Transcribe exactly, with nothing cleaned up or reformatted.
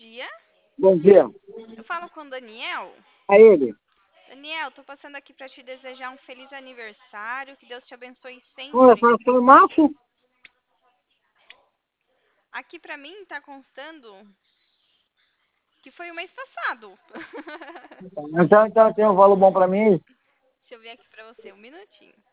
dia. Bom dia. Eu falo com o Daniel. A ele. Daniel, tô passando aqui para te desejar um feliz aniversário. Que Deus te abençoe Olha, sempre. foi o Márcio? Aqui para mim tá constando que foi o mês passado. Então, então tem um valor bom pra mim? Deixa eu ver aqui para você, um minutinho.